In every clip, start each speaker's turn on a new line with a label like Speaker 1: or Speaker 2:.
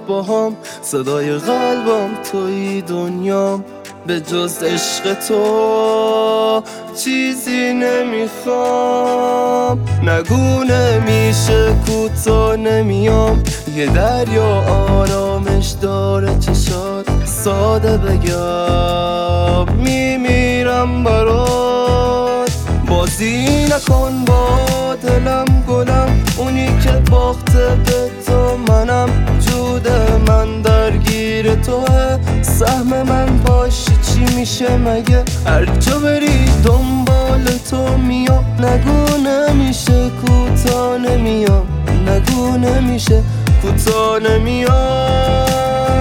Speaker 1: باهام، صدای قلبم توی دنیام. به جز عشق تو چیزی نمیخوام. نگو نمیشه کوتا نمیام، یه دریا آرامش داره چشات. ساده بگم میمیرم برات. بازی نکن با دلم گلم، اونی که باخته به تو منم. جود من درگیر توه، سهم من باشی چی میشه مگه؟ هر جا بری دنبال تو میام. نگو نمیشه کوتا نمیام، نگو نمیشه کوتا نمیام.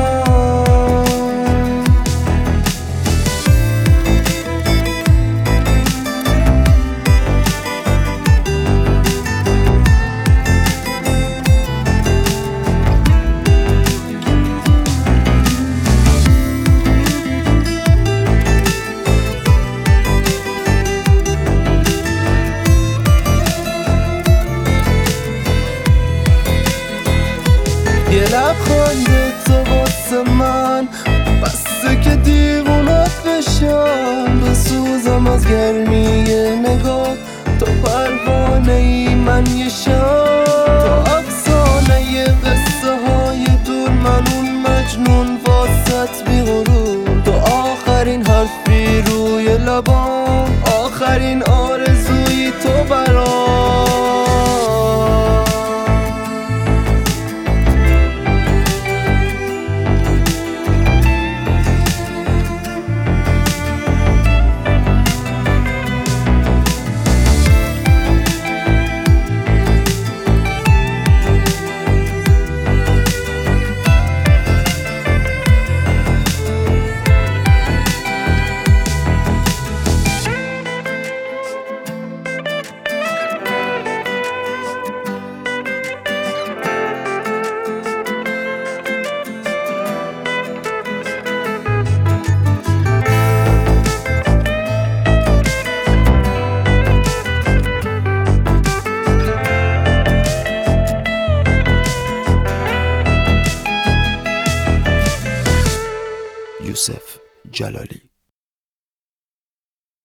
Speaker 1: یه لبخند تو واسه من بسته که دیوونت بشم. بسوزم از گرمی نگاه، تو پروانه ای من یه شم. تو افسانه قصه های دور، من اون مجنون واسط بی غرور. تو آخرین حرفی روی لبام، آخرین آرزوی تو برام.
Speaker 2: یوسف جلالی.